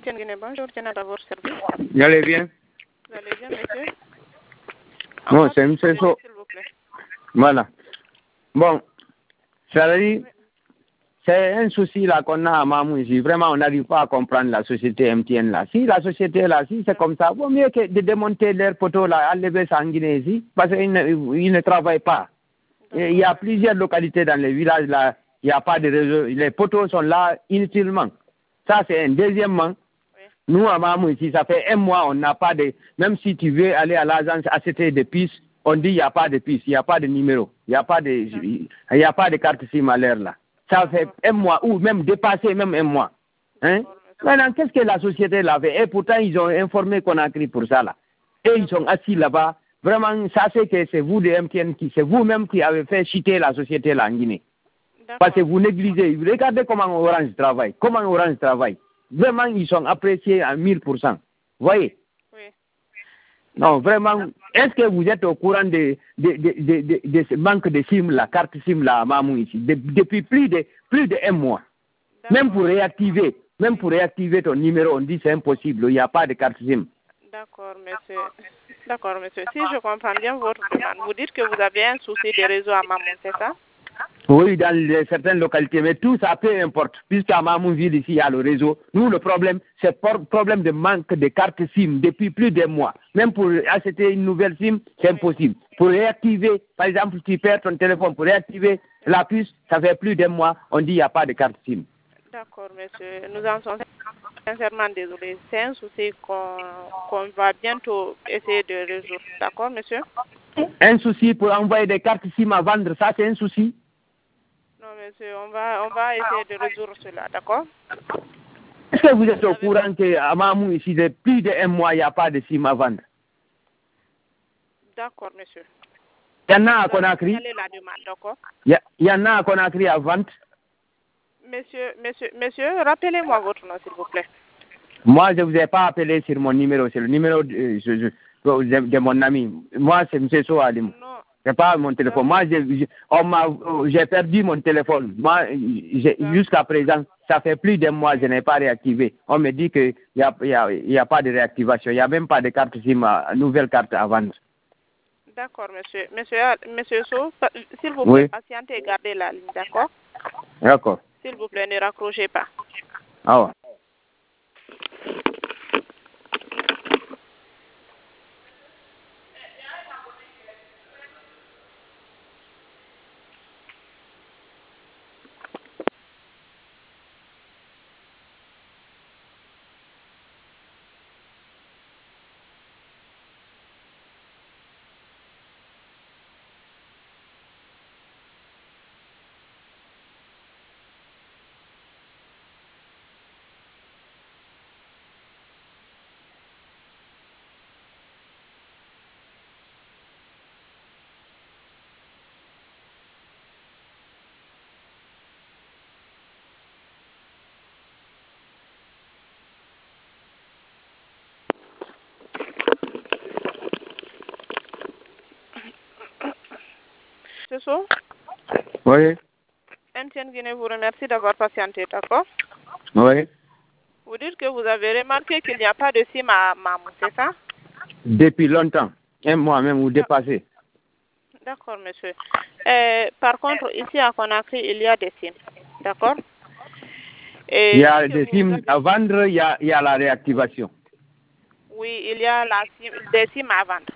MTN Guinée, bonjour, je n'ai pas votre service. Vous allez bien? Vous allez bien, monsieur? Non, c'est M. So. S'il vous plaît. Voilà. Bon, ça veut dire, c'est un souci là qu'on a à Mamou ici. Vraiment, on n'arrive pas à comprendre la société MTN là. Si la société là, si c'est comme ça, vaut mieux que de démonter leurs poteaux là, enlever ça en Guinée ici, parce qu'ils ne travaillent pas. Et il y a plusieurs localités dans les villages là, il n'y a pas de réseau. Les poteaux sont là inutilement. Ça, c'est un. Deuxièmement, nous, à Mamou ici, ça fait un mois, on n'a pas de... Même si tu veux aller à l'agence acheter des puces, on dit il n'y a pas de puces, il n'y a pas de numéro, il n'y a pas de carte SIM à l'heure là. Ça fait un mois, ou même dépassé même un mois. Hein? Maintenant, qu'est-ce que la société l'a fait? Et pourtant, ils ont informé Conakry pour ça là. Et ils sont assis là-bas. Vraiment, ça c'est que c'est vous de MTN, c'est vous-même qui avez fait chuter la société là en Guinée. Parce que vous négligez. Regardez comment Orange travaille. Comment Orange travaille. Vraiment, ils sont appréciés à 1000%. Voyez? Oui. Non, vraiment, est-ce que vous êtes au courant de ce manque de SIM, la carte SIM là à Mamou ici, depuis plus de un mois? Même pour réactiver ton numéro, on dit c'est impossible, il n'y a pas de carte SIM. D'accord, monsieur. D'accord, monsieur. Si je comprends bien votre demande, vous dites que vous avez un souci de réseau à Mamou, c'est ça? Oui, dans certaines localités, mais tout ça peu importe. Puisqu'à Mamounville, ici, il y a le réseau. Nous, le problème, c'est problème de manque de carte SIM depuis plus d'un mois. Même pour acheter une nouvelle SIM, c'est impossible. Pour réactiver, par exemple, tu perds ton téléphone, pour réactiver la puce, ça fait plus d'un mois, on dit il n'y a pas de carte SIM. D'accord, monsieur. Nous en sommes sincèrement désolés. C'est un souci qu'on va bientôt essayer de résoudre. D'accord, monsieur? Un souci pour envoyer des cartes SIM à vendre, ça c'est un souci? Non, monsieur, on va essayer de résoudre cela, d'accord? Est-ce que vous êtes au courant qu'à Mamou, ici, de plus d'un mois, il n'y a pas de SIM à vendre? D'accord, monsieur. Il y en a à Conakry? La demande, d'accord? Il y en a à Conakry à vente? Monsieur, rappelez-moi votre nom, s'il vous plaît. Moi, je ne vous ai pas appelé sur mon numéro, c'est le numéro de mon ami. Moi, c'est M. Soalim. Ce n'est pas mon téléphone. Moi, j'ai perdu mon téléphone. Moi, jusqu'à présent, ça fait plus d'un mois, je n'ai pas réactivé. On me dit qu'il n'y a pas de réactivation. Il n'y a même pas de carte SIM, nouvelle carte à vendre. D'accord, monsieur. Monsieur So, s'il vous plaît, patientez et gardez la ligne, d'accord? D'accord. S'il vous plaît, ne raccrochez pas. Ah ouais. C'est ça? Oui. MTN Guinée vous remercie d'avoir patienté, d'accord? Oui. Vous dites que vous avez remarqué qu'il n'y a pas de SIM à Mamou, c'est ça? Depuis longtemps. Un mois même ou dépassé. D'accord, monsieur. Par contre, ici à Conakry, il y a des SIM, d'accord? Il y a des SIM à vendre, il y a la réactivation. Oui, il y a des SIM à vendre.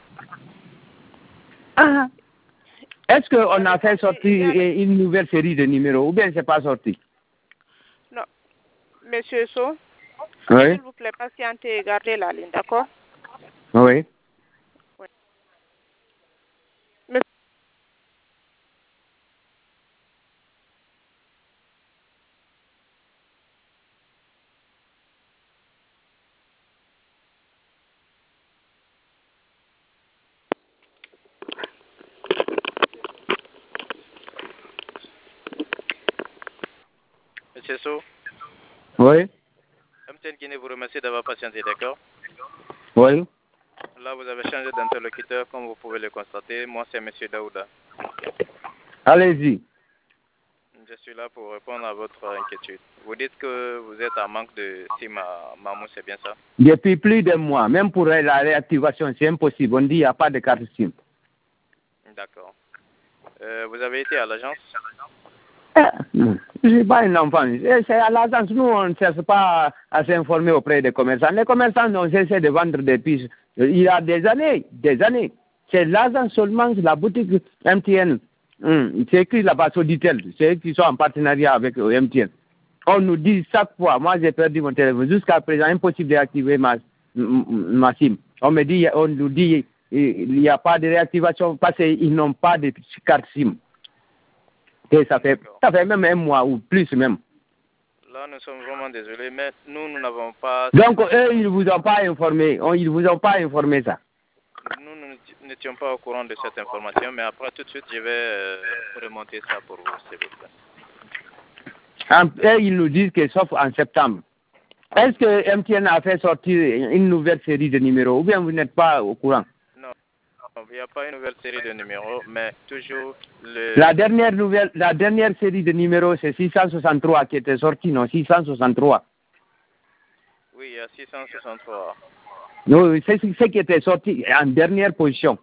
Ah. Est-ce qu'on a fait sortir une nouvelle série de numéros ou bien c'est pas sorti? Non. Monsieur So, oui. S'il vous plaît, patientez et gardez la ligne, d'accord? Oui. Oui. Monsieur So. Oui. MTN Guinée vous remercie d'avoir patienté, d'accord? Oui. Là, vous avez changé d'interlocuteur, comme vous pouvez le constater. Moi, c'est Monsieur Daouda. Allez-y. Je suis là pour répondre à votre inquiétude. Vous dites que vous êtes en manque de SIM à Mamou, c'est bien ça? Depuis plus d'un mois, même pour la réactivation, c'est impossible. On dit qu'il n'y a pas de carte SIM. D'accord. Vous avez été à l'agence? Je ne suis pas un enfant. C'est à l'agence. Nous, on ne cherche pas à s'informer auprès des commerçants. Les commerçants ont cessé de vendre des puces il y a des années. C'est l'agence seulement, la boutique MTN. C'est écrit là-bas sur Ditel. C'est eux qui sont en partenariat avec MTN. On nous dit chaque fois, moi j'ai perdu mon téléphone. Jusqu'à présent, impossible d'activer ma SIM. On nous dit il n'y a pas de réactivation parce qu'ils n'ont pas de carte SIM. Et ça fait même un mois ou plus même. Là, nous sommes vraiment désolés, mais nous n'avons pas... Donc, eux, ils ne vous ont pas informé. Ils ne vous ont pas informé ça. Nous n'étions pas au courant de cette information, mais après, tout de suite, je vais remonter ça pour vous, s'il vous plaît. Et ils nous disent que sauf en septembre. Est-ce que MTN a fait sortir une nouvelle série de numéros ou bien vous n'êtes pas au courant? Non, il n'y a pas une nouvelle série de numéros, mais toujours le... La dernière série de numéros, c'est 663 qui était sorti, non? 663. Oui, il y a 663. Oui, c'est ce qui était sorti en dernière position.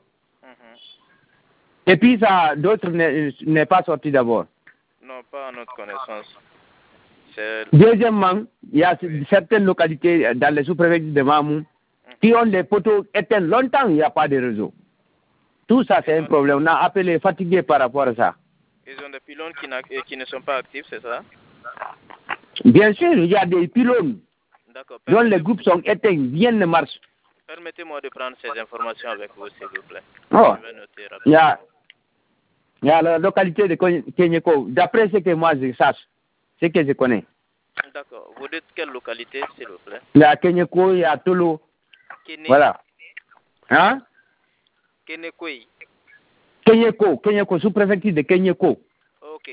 Et puis, ça, d'autres n'est pas sorti d'abord. Non, pas à notre connaissance. Deuxièmement, il y a certaines localités dans les sous-préfectures de Mamou qui ont des poteaux éteints longtemps, il n'y a pas de réseau. Tout ça, c'est un problème. On a appelé fatigué par rapport à ça. Ils ont des pylônes qui ne sont pas actifs, c'est ça? Bien sûr, il y a des pylônes dont les groupes sont éteints, rien ne marche. Permettez-moi de prendre ces informations avec vous, s'il vous plaît. Oh, Je vais noter il y a la localité de Kenyeko, d'après ce que moi je sache, ce que je connais. D'accord. Vous dites quelle localité, s'il vous plaît? Il y a Kenyeko, il y a Tolo. Voilà. Hein? Kenyeko, sous-préfecture de Kenyeko. Ok.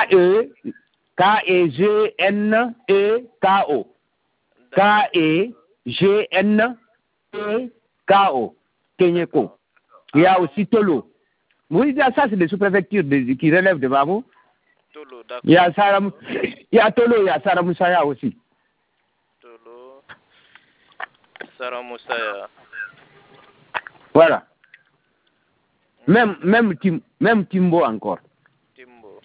K-E-G-N-E-K-O. K-E-G-N-E-K-O. Kenyeko. Il y a aussi Tolo. Oui, ça, c'est des sous-préfectures qui relèvent de Mamou. Tolo, d'accord. Il y a Tolo, il y a Saramoussaya aussi. Tolo, Saramoussaya. Voilà. Même Timbo encore. Timbo.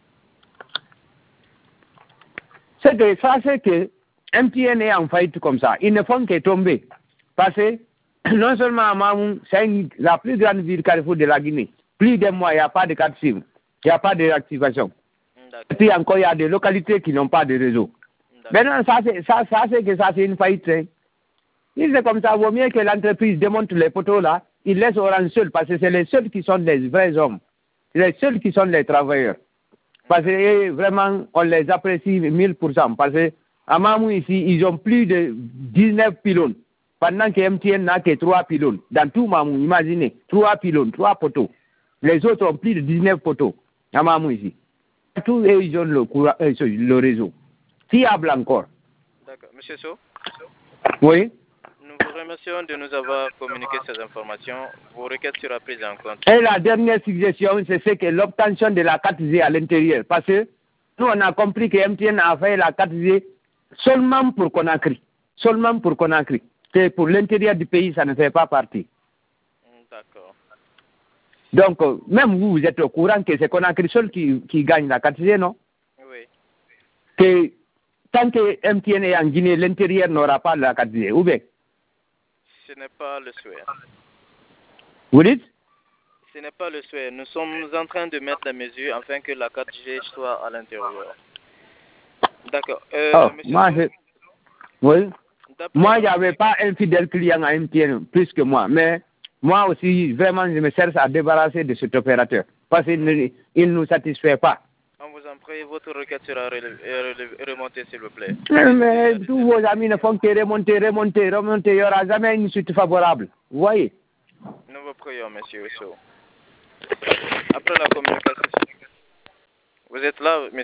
C'est que MTN est en faillite comme ça. Ils ne font que tomber. Parce que non seulement à Mamou, c'est la plus grande ville Carrefour de la Guinée. Plus d'un mois, il n'y a pas de carte SIM. Il n'y a pas de réactivation. Et puis encore, il y a des localités qui n'ont pas de réseau. Maintenant, ça c'est une faillite. Hein. Si c'est comme ça, vaut mieux que l'entreprise démonte les poteaux là, il laisse Orange seul, parce que c'est les seuls qui sont les vrais hommes. Les seuls qui sont les travailleurs. Parce que vraiment, on les apprécie 1000%. Parce que à Mamou ici, ils ont plus de 19 pylônes. Pendant que MTN n'a que 3 pylônes. Dans tout Mamou, imaginez, 3 pylônes, 3 poteaux. Les autres ont plus de 19 poteaux. À Mamou ici. Tous eux, ils ont le réseau. Fiable encore. D'accord. Monsieur So? Oui. Nous vous remercions de nous avoir communiqué ces informations. Vos requêtes seront prises en compte. Et la dernière suggestion, c'est que l'obtention de la carte G à l'intérieur. Parce que nous, on a compris que MTN a fait la carte G seulement pour Conakry. Seulement pour Conakry. Que pour l'intérieur du pays, ça ne fait pas partie. D'accord. Donc, même vous, vous êtes au courant que c'est Conakry seul qui gagne la carte G, non? Oui. Que tant que MTN est en Guinée, l'intérieur n'aura pas la carte G. Ou bien? Ce n'est pas le souhait. Vous dites? Ce n'est pas le souhait. Nous sommes en train de mettre la mesure afin que la 4G soit à l'intérieur. D'accord. Oui. Moi, il n'y avait pas un fidèle client à MTN plus que moi. Mais moi aussi, vraiment, je me cherche à débarrasser de cet opérateur. Parce qu'il ne nous satisfait pas. On vous en prie, votre requête sera remontée, s'il vous plaît. Mais tous vos amis ne font que remonter. Il n'y aura jamais une suite favorable. Vous voyez? Nous vous prions, monsieur Osso. Après la communication. Vous êtes là, monsieur?